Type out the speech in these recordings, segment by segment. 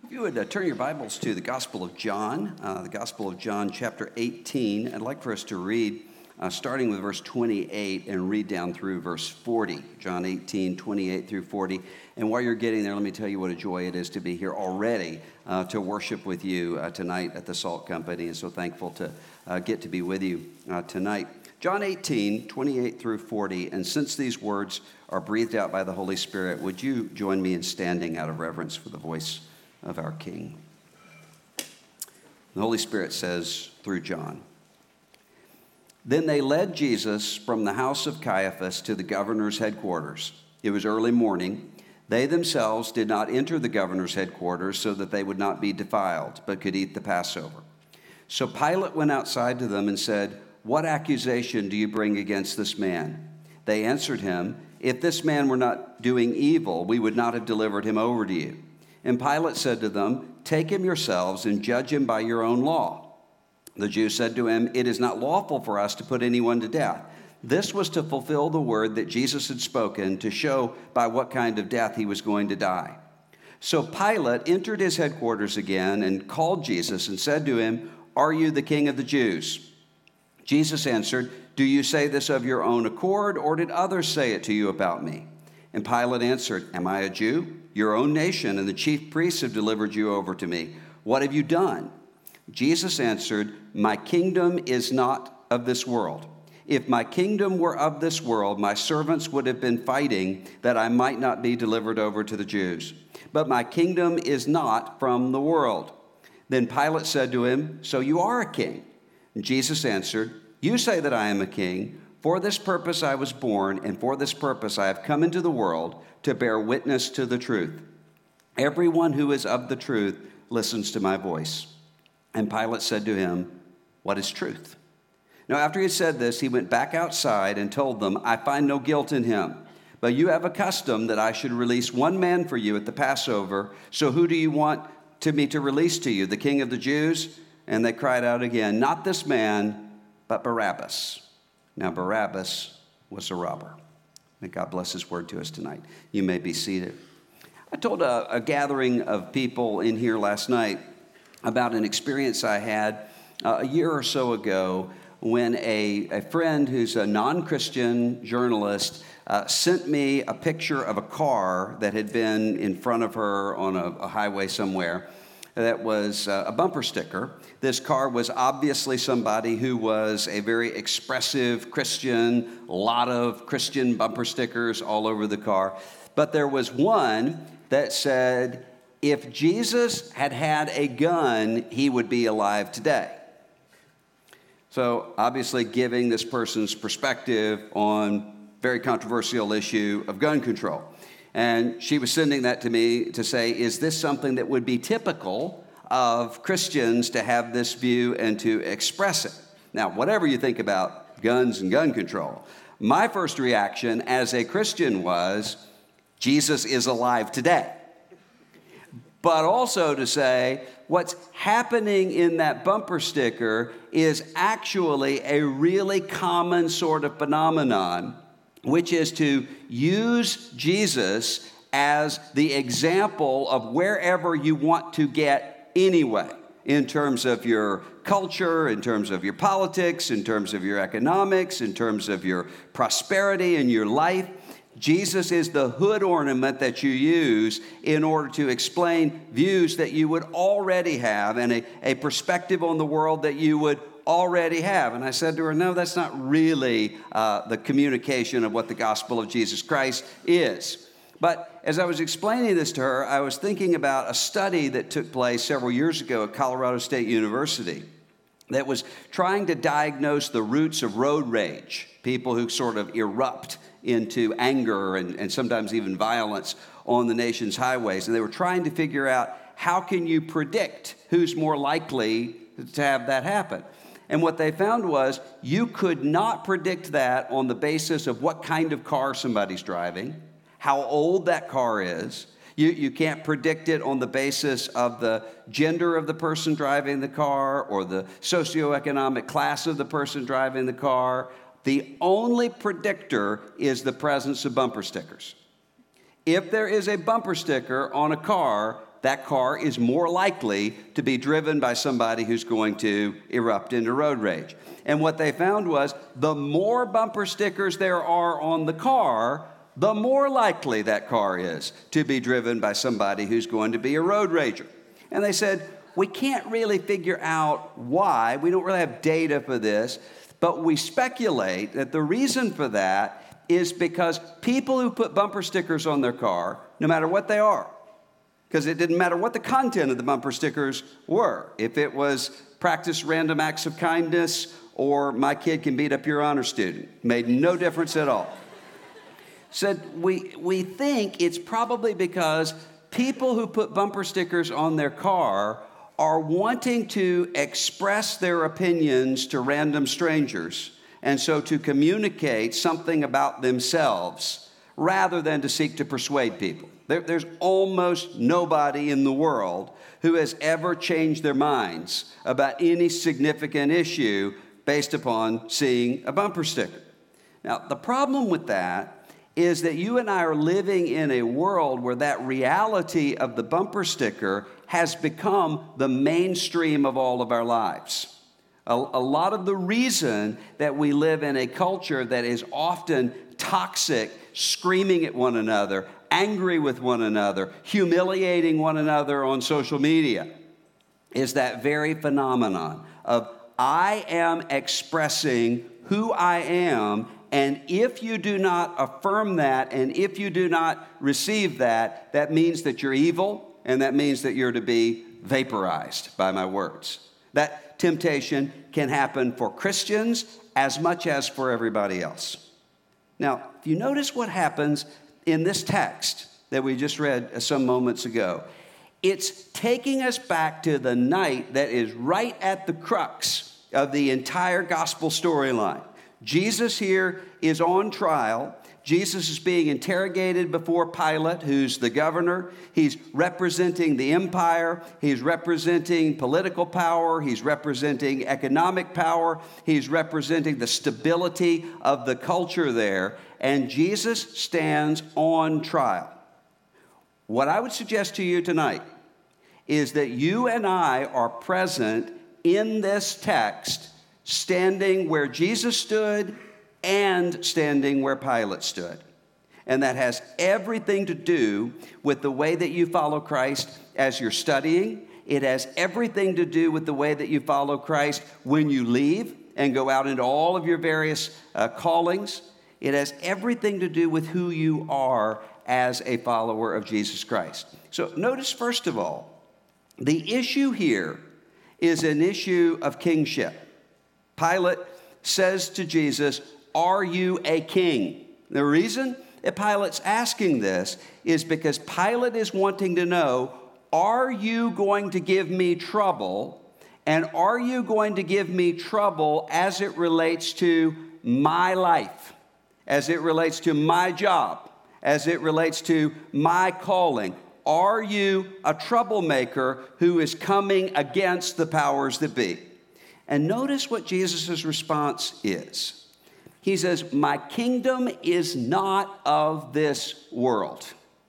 If you would turn your Bibles to the Gospel of John, chapter 18, I'd like for us to read starting with verse 28 and read down through verse 40. John 18, 28 through 40. And while you're getting there, let me tell you what a joy it is to be here already to worship with you tonight at the Salt Company. And so thankful to get to be with you tonight. John 18, 28 through 40. And since these words are breathed out by the Holy Spirit, would you join me in standing out of reverence for the voice of our King? The Holy Spirit says through John, "Then they led Jesus from the house of Caiaphas to the governor's headquarters. It was early morning. They themselves did not enter the governor's headquarters so that they would not be defiled, but could eat the Passover. So Pilate went outside to them and said, 'What accusation do you bring against this man?' They answered him, 'If this man were not doing evil, we would not have delivered him over to you.' And Pilate said to them, 'Take him yourselves and judge him by your own law.' The Jews said to him, 'It is not lawful for us to put anyone to death.' This was to fulfill the word that Jesus had spoken to show by what kind of death he was going to die. So Pilate entered his headquarters again and called Jesus and said to him, 'Are you the king of the Jews?' Jesus answered, 'Do you say this of your own accord, or did others say it to you about me?' And Pilate answered, 'Am I a Jew? Your own nation and the chief priests have delivered you over to me. What have you done?' Jesus answered, 'My kingdom is not of this world. If my kingdom were of this world, my servants would have been fighting that I might not be delivered over to the Jews. But my kingdom is not from the world.' Then Pilate said to him, 'So you are a king?' And Jesus answered, 'You say that I am a king. For this purpose I was born, and for this purpose I have come into the world, to bear witness to the truth. Everyone who is of the truth listens to my voice.' And Pilate said to him, 'What is truth?' Now after he had said this, he went back outside and told them, 'I find no guilt in him. But you have a custom that I should release one man for you at the Passover. So who do you want me to release to you, the king of the Jews?' And they cried out again, 'Not this man, but Barabbas.' Now Barabbas was a robber." May God bless his word to us tonight. You may be seated. I told a gathering of people in here last night about an experience I had a year or so ago when a friend who's a non-Christian journalist sent me a picture of a car that had been in front of her on a highway somewhere that was a bumper sticker. This car was obviously somebody who was a very expressive Christian, a lot of Christian bumper stickers all over the car. But there was one that said, "If Jesus had had a gun, he would be alive today." So obviously giving this person's perspective on very controversial issue of gun control. And she was sending that to me to say, is this something that would be typical of Christians to have this view and to express it? Now, whatever you think about guns and gun control, my first reaction as a Christian was, Jesus is alive today. But also to say, what's happening in that bumper sticker is actually a really common sort of phenomenon, which is to use Jesus as the example of wherever you want to get anyway, in terms of your culture, in terms of your politics, in terms of your economics, in terms of your prosperity in your life. Jesus is the hood ornament that you use in order to explain views that you would already have and a perspective on the world that you would already have. And I said to her, no, that's not really the communication of what the gospel of Jesus Christ is. But as I was explaining this to her, I was thinking about a study that took place several years ago at Colorado State University that was trying to diagnose the roots of road rage, people who sort of erupt into anger and sometimes even violence on the nation's highways. And they were trying to figure out, how can you predict who's more likely to have that happen? And what they found was you could not predict that on the basis of what kind of car somebody's driving, how old that car is. You can't predict it on the basis of the gender of the person driving the car or the socioeconomic class of the person driving the car. The only predictor is the presence of bumper stickers. If there is a bumper sticker on a car, that car is more likely to be driven by somebody who's going to erupt into road rage. And what they found was the more bumper stickers there are on the car, the more likely that car is to be driven by somebody who's going to be a road rager. And they said, we can't really figure out why. We don't really have data for this, but we speculate that the reason for that is because people who put bumper stickers on their car, no matter what they are, because it didn't matter what the content of the bumper stickers were. If it was practice random acts of kindness or my kid can beat up your honor student, made no difference at all. Said, we think it's probably because people who put bumper stickers on their car are wanting to express their opinions to random strangers, and so to communicate something about themselves rather than to seek to persuade people. There's almost nobody in the world who has ever changed their minds about any significant issue based upon seeing a bumper sticker. Now, the problem with that is that you and I are living in a world where that reality of the bumper sticker has become the mainstream of all of our lives. A lot of the reason that we live in a culture that is often toxic, screaming at one another, angry with one another, humiliating one another on social media, is that very phenomenon of I am expressing who I am, and if you do not affirm that, and if you do not receive that, that means that you're evil, and that means that you're to be vaporized by my words. That temptation can happen for Christians as much as for everybody else. Now, if you notice what happens in this text that we just read some moments ago, it's taking us back to the night that is right at the crux of the entire gospel storyline. Jesus here is on trial. Jesus is being interrogated before Pilate, who's the governor. He's representing the empire. He's representing political power. He's representing economic power. He's representing the stability of the culture there. And Jesus stands on trial. What I would suggest to you tonight is that you and I are present in this text, standing where Jesus stood and standing where Pilate stood. And that has everything to do with the way that you follow Christ as you're studying. It has everything to do with the way that you follow Christ when you leave and go out into all of your various callings. It has everything to do with who you are as a follower of Jesus Christ. So notice, first of all, the issue here is an issue of kingship. Pilate says to Jesus, "Are you a king?" The reason that Pilate's asking this is because Pilate is wanting to know, are you going to give me trouble? And are you going to give me trouble as it relates to my life, as it relates to my job, as it relates to my calling? Are you a troublemaker who is coming against the powers that be? And notice what Jesus' response is. He says, my kingdom is not of this world.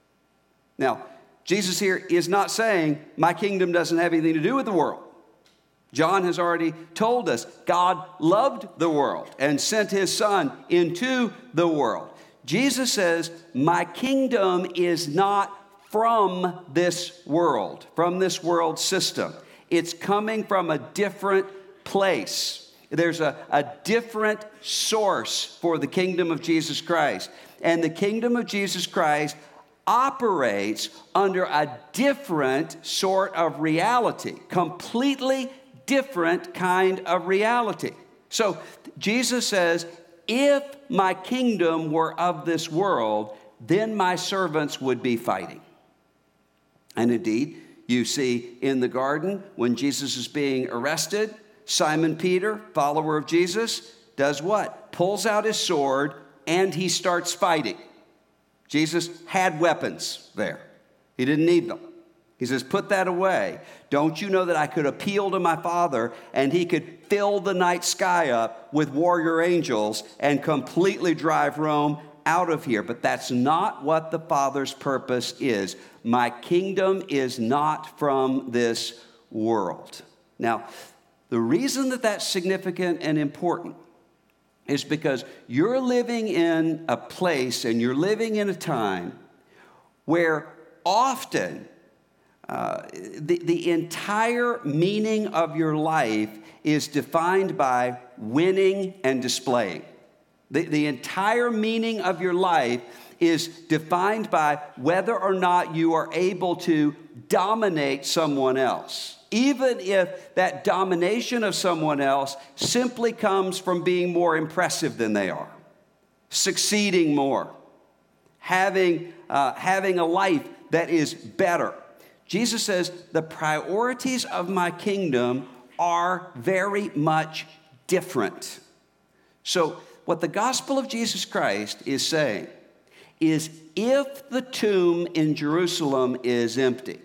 Now, Jesus here is not saying my kingdom doesn't have anything to do with the world. John has already told us God loved the world and sent his son into the world. Jesus says, my kingdom is not from this world system. It's coming from a different place. There's a different source for the kingdom of Jesus Christ. And the kingdom of Jesus Christ operates under a different sort of reality, completely different kind of reality. So Jesus says, if my kingdom were of this world, then my servants would be fighting. And indeed, you see in the garden when Jesus is being arrested, Simon Peter, follower of Jesus, does what? Pulls out his sword and he starts fighting. Jesus had weapons there. He didn't need them. He says, put that away. Don't you know that I could appeal to my Father and he could fill the night sky up with warrior angels and completely drive Rome out of here. But that's not what the Father's purpose is. My kingdom is not from this world. Now, the reason that that's significant and important is because you're living in a place and you're living in a time where often the entire meaning of your life is defined by winning and displaying. The entire meaning of your life is defined by whether or not you are able to dominate someone else, even if that domination of someone else simply comes from being more impressive than they are, succeeding more, having a life that is better. Jesus says, the priorities of my kingdom are very much different. So what the gospel of Jesus Christ is saying is, if the tomb in Jerusalem is empty,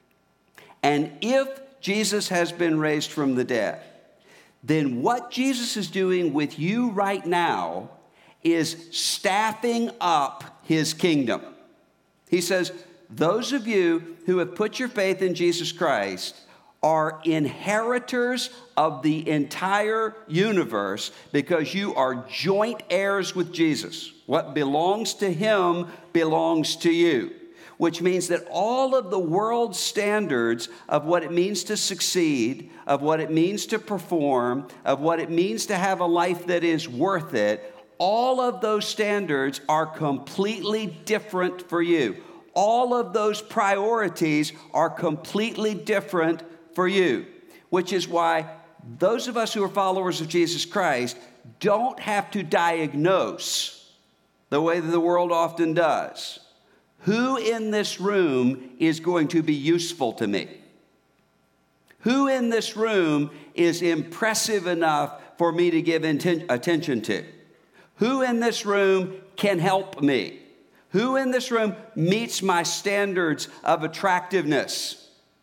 and if Jesus has been raised from the dead, then what Jesus is doing with you right now is staffing up his kingdom. He says, those of you who have put your faith in Jesus Christ are inheritors of the entire universe because you are joint heirs with Jesus. What belongs to him belongs to you, which means that all of the world's standards of what it means to succeed, of what it means to perform, of what it means to have a life that is worth it, all of those standards are completely different for you. All of those priorities are completely different for you, which is why those of us who are followers of Jesus Christ don't have to diagnose the way that the world often does. Who in this room is going to be useful to me? Who in this room is impressive enough for me to give attention to? Who in this room can help me? Who in this room meets my standards of attractiveness?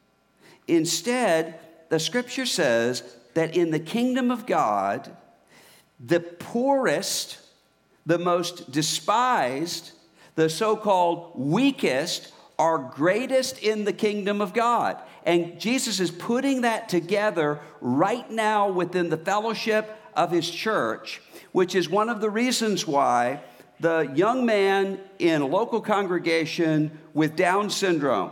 Instead, the scripture says that in the kingdom of God, the poorest, the most despised, the so-called weakest are greatest in the kingdom of God. And Jesus is putting that together right now within the fellowship of his church, which is one of the reasons why the young man in a local congregation with Down syndrome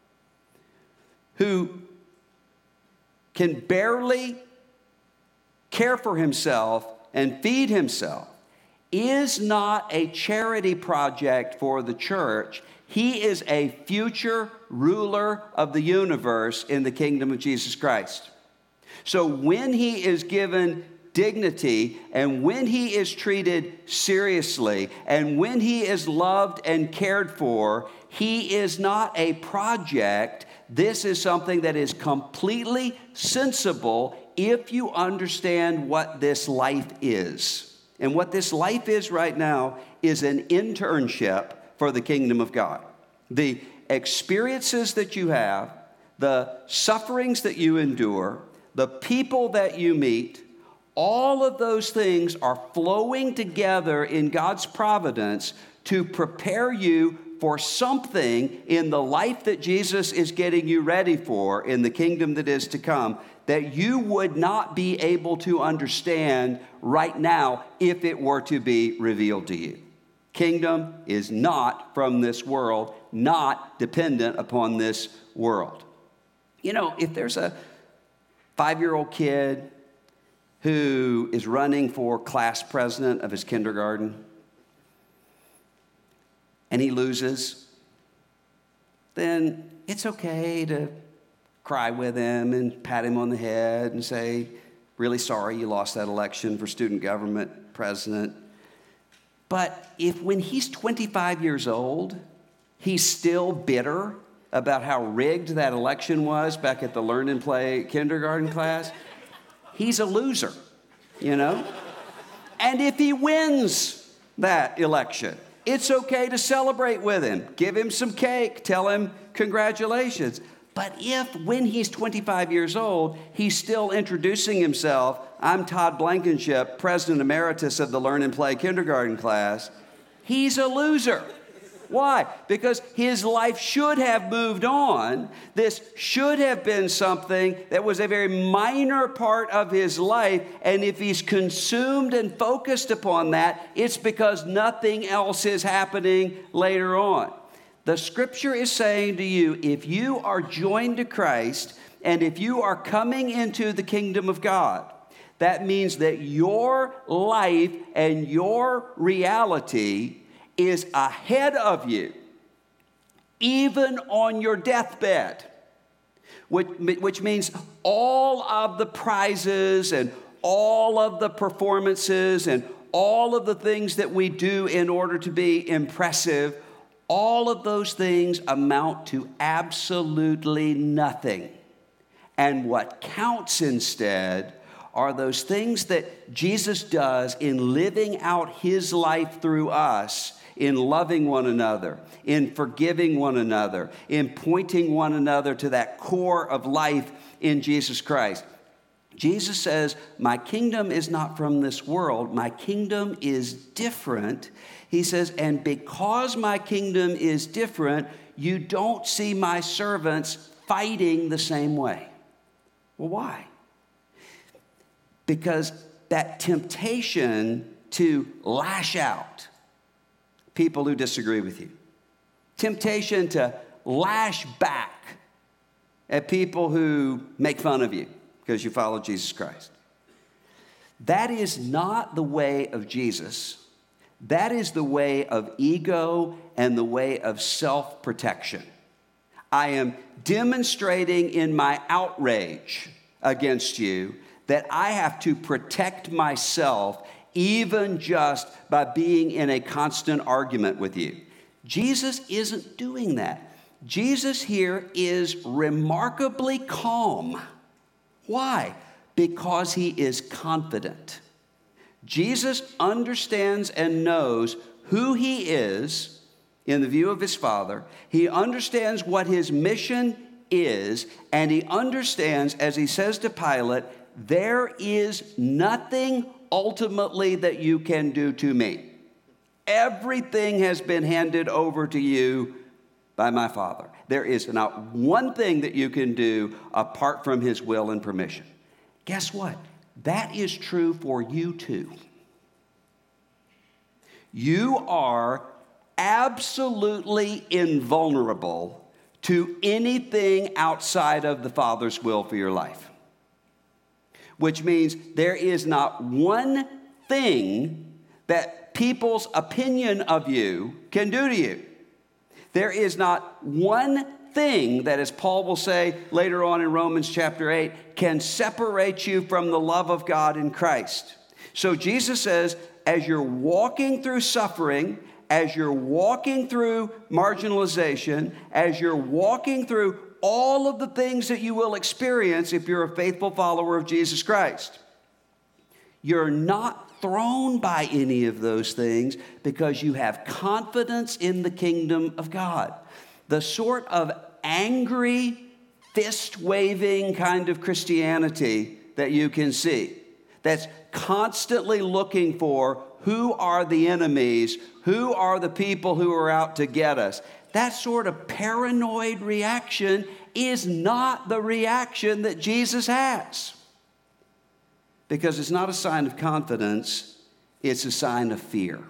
who can barely care for himself and feed himself is not a charity project for the church. He is a future ruler of the universe in the kingdom of Jesus Christ. So when he is given dignity, and when he is treated seriously, and when he is loved and cared for, he is not a project. This is something that is completely sensible if you understand what this life is. And what this life is right now is an internship for the kingdom of God. The experiences that you have, the sufferings that you endure, the people that you meet, all of those things are flowing together in God's providence to prepare you for something in the life that Jesus is getting you ready for in the kingdom that is to come that you would not be able to understand right now if it were to be revealed to you. Kingdom is not from this world, not dependent upon this world. You know, if there's a 5-year-old kid who is running for class president of his kindergarten, and he loses, then it's okay to cry with him and pat him on the head and say, really sorry you lost that election for student government president. But if when he's 25 years old, he's still bitter about how rigged that election was back at the Learn and Play kindergarten class, he's a loser, you know? And if he wins that election, it's okay to celebrate with him. Give him some cake. Tell him congratulations. But if when he's 25 years old, he's still introducing himself, I'm Todd Blankenship, President Emeritus of the Learn and Play kindergarten class, he's a loser. Why? Because his life should have moved on. This should have been something that was a very minor part of his life. And if he's consumed and focused upon that, it's because nothing else is happening later on. The scripture is saying to you, if you are joined to Christ and if you are coming into the kingdom of God, that means that your life and your reality is ahead of you, even on your deathbed, which means all of the prizes and all of the performances and all of the things that we do in order to be impressive, all of those things amount to absolutely nothing. And what counts instead are those things that Jesus does in living out his life through us, in loving one another, in forgiving one another, in pointing one another to that core of life in Jesus Christ. Jesus says, my kingdom is not from this world. My kingdom is different. He says, and because my kingdom is different, you don't see my servants fighting the same way. Well, why? Because that temptation to lash out people who disagree with you, temptation to lash back at people who make fun of you because you follow Jesus Christ, that is not the way of Jesus. That is the way of ego and the way of self-protection. I am demonstrating in my outrage against you that I have to protect myself even just by being in a constant argument with you. Jesus isn't doing that. Jesus here is remarkably calm. Why? Because he is confident. Jesus understands and knows who he is in the view of his Father. He understands what his mission is, and he understands, as he says to Pilate, there is nothing ultimately that you can do to me. Everything has been handed over to you by my Father. There is not one thing that you can do apart from his will and permission. Guess what? That is true for you too. You are absolutely invulnerable to anything outside of the Father's will for your life. Which means there is not one thing that people's opinion of you can do to you. There is not one thing that, as Paul will say later on in Romans chapter 8, can separate you from the love of God in Christ. So Jesus says, as you're walking through suffering, as you're walking through marginalization, as you're walking through all of the things that you will experience if you're a faithful follower of Jesus Christ, you're not thrown by any of those things because you have confidence in the kingdom of God. The sort of angry, fist-waving kind of Christianity that you can see, that's constantly looking for who are the enemies, who are the people who are out to get us. That sort of paranoid reaction is not the reaction that Jesus has. Because it's not a sign of confidence, it's a sign of fear.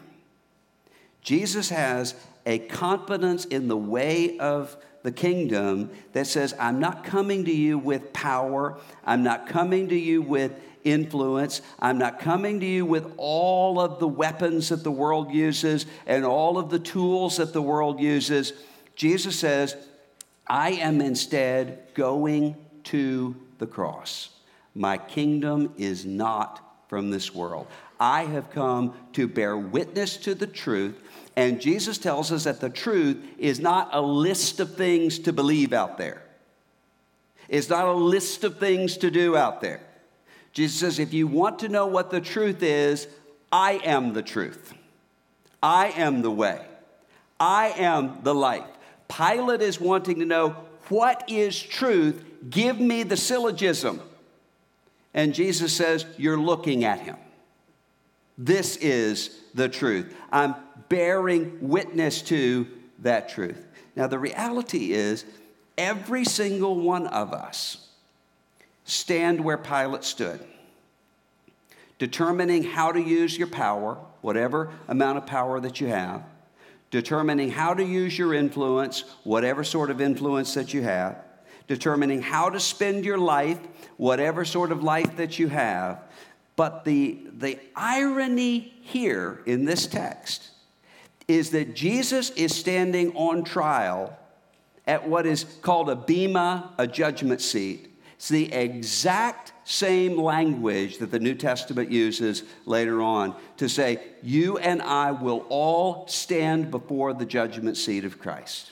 Jesus has a confidence in the way of the kingdom that says, I'm not coming to you with power. I'm not coming to you with influence. I'm not coming to you with all of the weapons that the world uses and all of the tools that the world uses. Jesus says, I am instead going to the cross. My kingdom is not from this world. I have come to bear witness to the truth. And Jesus tells us that the truth is not a list of things to believe out there. It's not a list of things to do out there. Jesus says, if you want to know what the truth is, I am the truth. I am the way. I am the life. Pilate is wanting to know, what is truth? Give me the syllogism. And Jesus says, you're looking at him. This is the truth. I'm bearing witness to that truth. Now, the reality is, every single one of us stand where Pilate stood, determining how to use your power, whatever amount of power that you have, determining how to use your influence, whatever sort of influence that you have, determining how to spend your life, whatever sort of life that you have. But the irony here in this text is that Jesus is standing on trial at what is called a bema, a judgment seat. It's the exact same language that the New Testament uses later on to say, you and I will all stand before the judgment seat of Christ.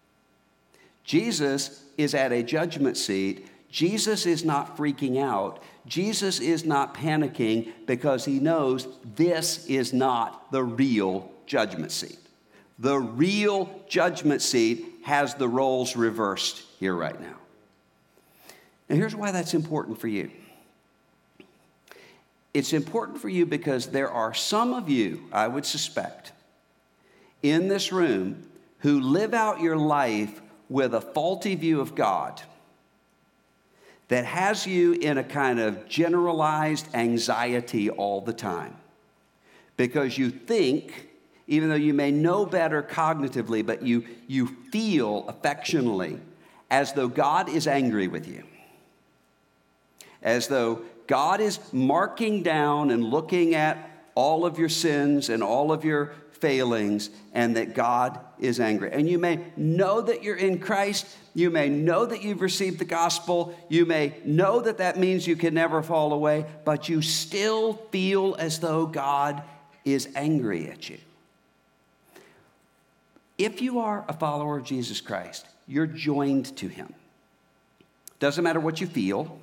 Jesus is at a judgment seat. Jesus is not freaking out. Jesus is not panicking because he knows this is not the real judgment seat. The real judgment seat has the roles reversed here right now. And here's why that's important for you. It's important for you because there are some of you, I would suspect, in this room who live out your life with a faulty view of God that has you in a kind of generalized anxiety all the time. Because you think, even though you may know better cognitively, but you feel affectionately as though God is angry with you. As though God is marking down and looking at all of your sins and all of your failings, and that God is angry. And you may know that you're in Christ. You may know that you've received the gospel. You may know that that means you can never fall away, but you still feel as though God is angry at you. If you are a follower of Jesus Christ, you're joined to him. Doesn't matter what you feel.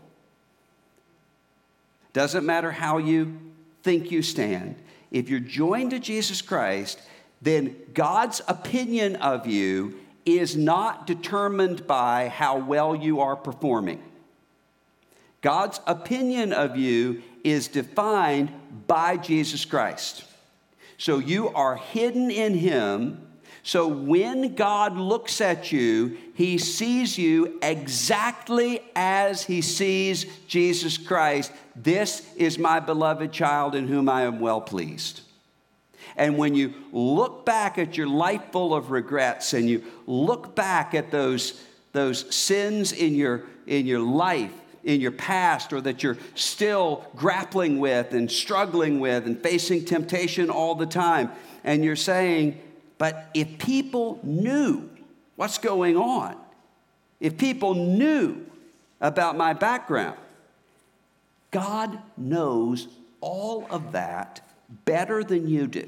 Doesn't matter how you think you stand. If you're joined to Jesus Christ, then God's opinion of you is not determined by how well you are performing. God's opinion of you is defined by Jesus Christ. So you are hidden in him. So when God looks at you, he sees you exactly as he sees Jesus Christ. This is my beloved child in whom I am well pleased. And when you look back at your life full of regrets and you look back at those sins in your life, in your past, or that you're still grappling with and struggling with and facing temptation all the time, and you're saying, but if people knew what's going on, if people knew about my background, God knows all of that better than you do.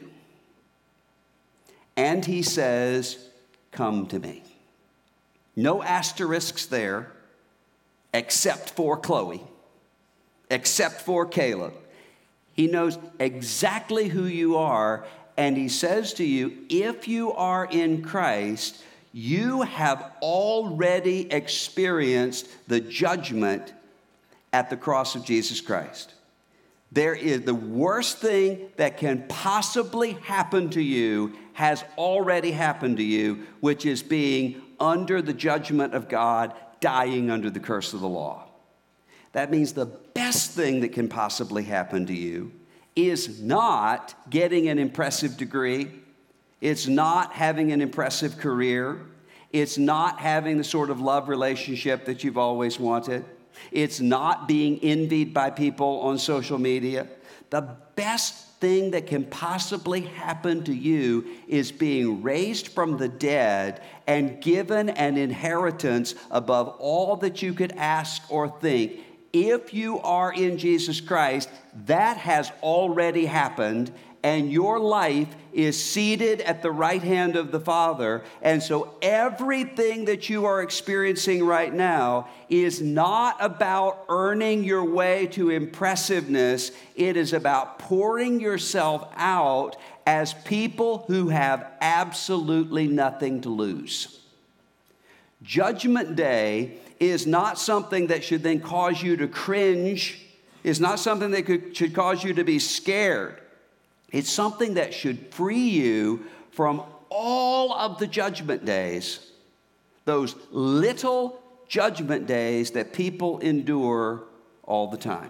And he says, come to me. No asterisks there, except for Chloe, except for Caleb. He knows exactly who you are, and he says to you, if you are in Christ, you have already experienced the judgment at the cross of Jesus Christ. There is the worst thing that can possibly happen to you has already happened to you, which is being under the judgment of God, dying under the curse of the law. That means the best thing that can possibly happen to you is not getting an impressive degree. It's not having an impressive career. It's not having the sort of love relationship that you've always wanted. It's not being envied by people on social media. The best thing that can possibly happen to you is being raised from the dead and given an inheritance above all that you could ask or think. If you are in Jesus Christ, that has already happened, and your life is seated at the right hand of the Father. And so everything that you are experiencing right now is not about earning your way to impressiveness. It is about pouring yourself out as people who have absolutely nothing to lose. Judgment Day is not something that should then cause you to cringe. It's not something that should cause you to be scared. It's something that should free you from all of the judgment days, those little judgment days that people endure all the time.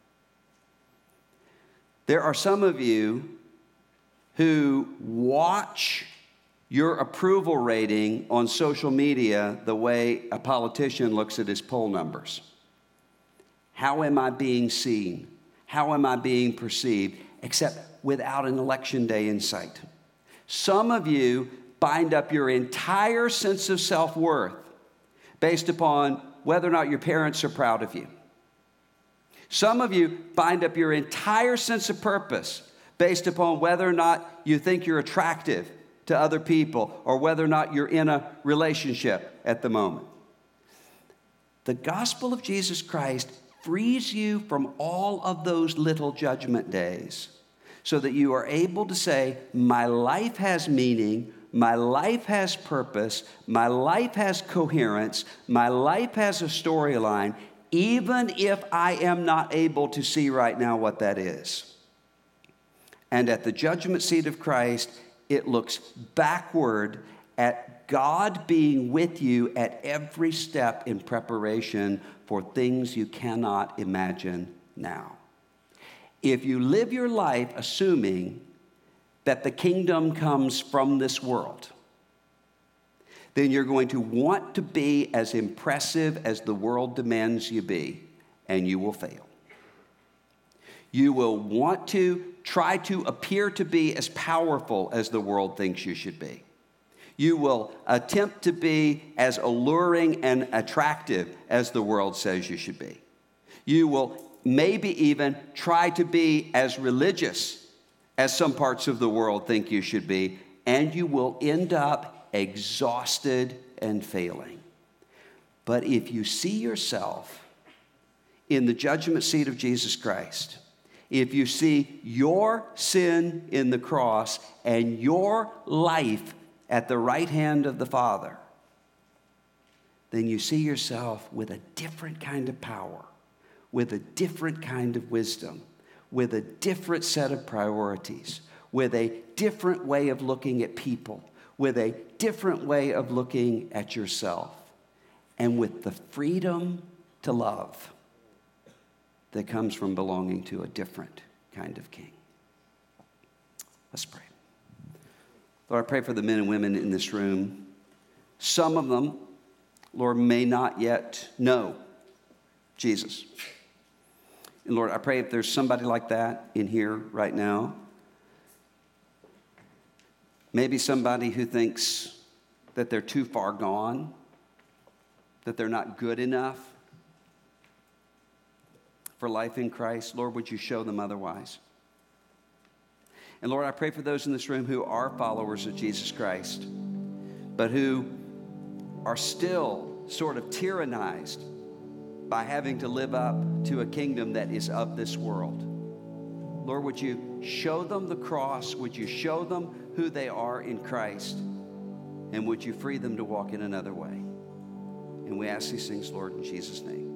There are some of you who watch your approval rating on social media the way a politician looks at his poll numbers. How am I being seen? How am I being perceived? Except without an election day in sight. Some of you bind up your entire sense of self-worth based upon whether or not your parents are proud of you. Some of you bind up your entire sense of purpose based upon whether or not you think you're attractive to other people or whether or not you're in a relationship at the moment. The gospel of Jesus Christ frees you from all of those little judgment days so that you are able to say, my life has meaning, my life has purpose, my life has coherence, my life has a storyline, even if I am not able to see right now what that is. And at the judgment seat of Christ, it looks backward at God being with you at every step in preparation for things you cannot imagine now. If you live your life assuming that the kingdom comes from this world, then you're going to want to be as impressive as the world demands you be, and you will fail. You will want to try to appear to be as powerful as the world thinks you should be. You will attempt to be as alluring and attractive as the world says you should be. You will maybe even try to be as religious as some parts of the world think you should be, and you will end up exhausted and failing. But if you see yourself in the judgment seat of Jesus Christ, if you see your sin in the cross and your life at the right hand of the Father, then you see yourself with a different kind of power, with a different kind of wisdom, with a different set of priorities, with a different way of looking at people, with a different way of looking at yourself, and with the freedom to love that comes from belonging to a different kind of king. Let's pray. Lord, I pray for the men and women in this room. Some of them, Lord, may not yet know Jesus. And Lord, I pray if there's somebody like that in here right now, maybe somebody who thinks that they're too far gone, that they're not good enough for life in Christ, Lord, would you show them otherwise? And Lord, I pray for those in this room who are followers of Jesus Christ, but who are still sort of tyrannized by having to live up to a kingdom that is of this world. Lord, would you show them the cross? Would you show them who they are in Christ? And would you free them to walk in another way? And we ask these things, Lord, in Jesus' name.